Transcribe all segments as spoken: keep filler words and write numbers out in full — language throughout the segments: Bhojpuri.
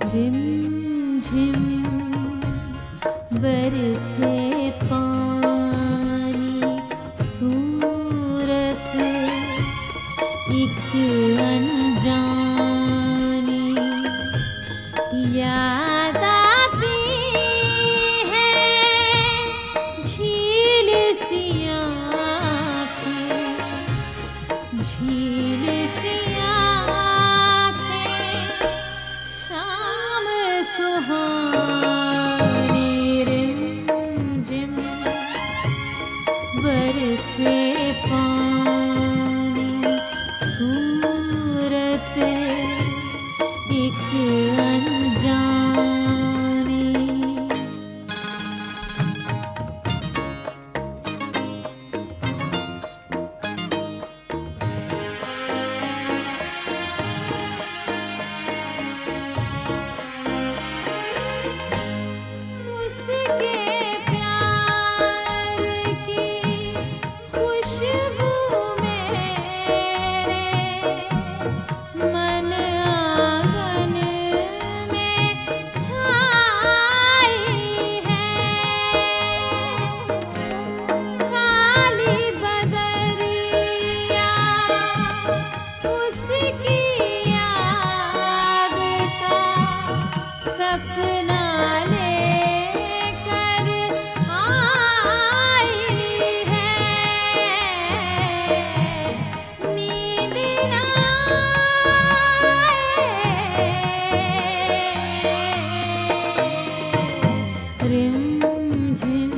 रिम झिम बरसे पानी, सूरत एक अनजानी याद आती है, झील सी आँखें, झील सी आँखें, शाम सुहानी रिम झिम बरसे पानी, सूरत एक अनजानी। उसके प्यार की खुशबू मेरे मन आंगन में छाई है, काली बदरिया उसकी याद का सपना लेकर आई है, नींद न आए। रिम झिम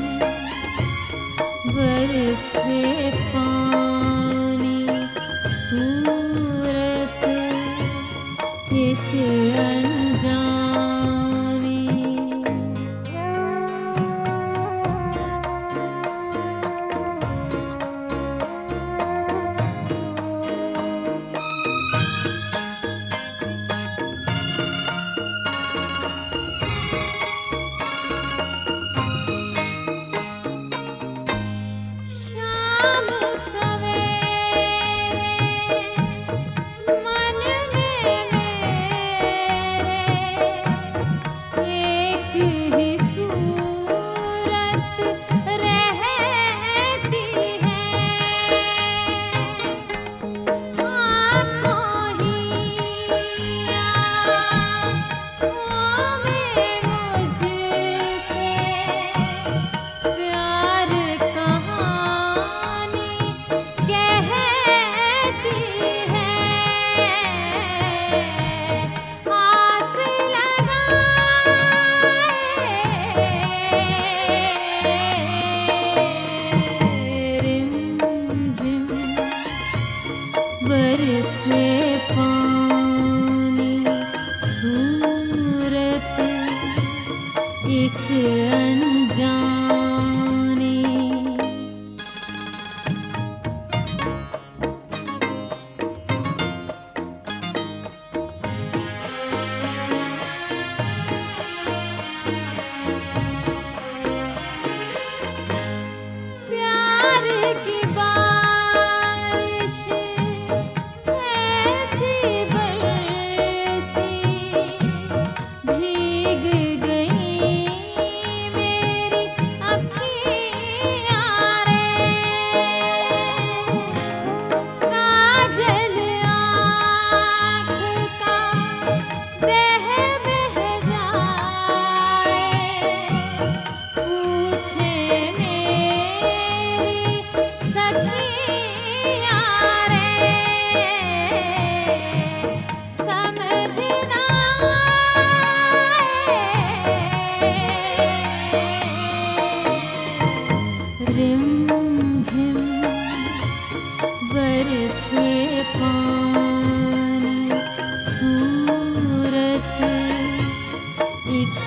बरसे पानी, सूरत एक अनजानी। शाम सवेरे मन में मेरे एक ही सूरत रहती है, आँखों ही आँखों में मुझसे प्यार कहानी कहती है, आस लगाए। रिम झिम बरसे पानी, सूरत एक अनजानी। प्यार की बारिश ऐसी बरसी, भीग गई मेरी अखियाँ रे, काजल आँख का बह बह जाए, पूछे मेरी सखियाँ रे, समझ ना आए। रिम झिम बरसे पानी, सूरत एक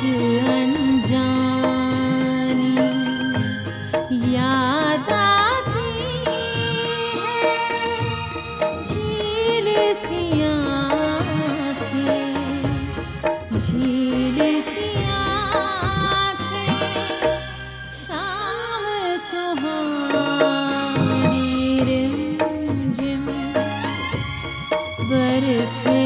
अनजानी याद आती है, झील सी आँखें, झील सी आँखें, शाम सुहानी रिम झिम बरसे